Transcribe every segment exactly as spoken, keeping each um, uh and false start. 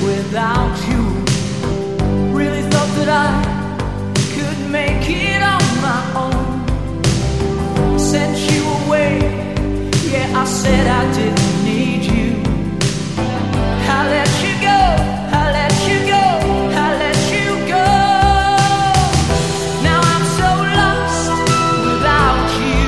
without you. Really thought that I could make it on my own. Sent you away, yeah, I said I didn't need you. I let you go, I let you go, I let you go. Now I'm so lost without you.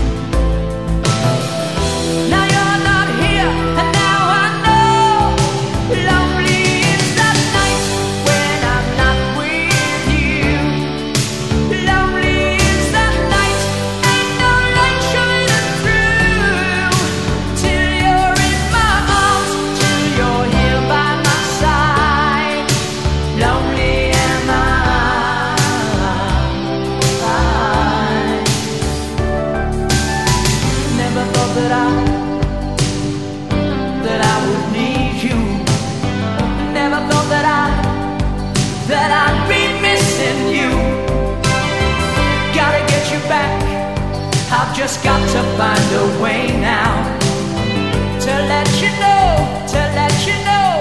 Now you're not here, and now I know. Lonely is that night when I'm not with you. Lonely is that night, and no light shining through. Till you're in my arms, till you're here by my side. Lonely am I. Never thought that I, that I would need you. Never thought that I, that I'd be missing you. Gotta get you back. I've just got to find a way now to let you know, to let you know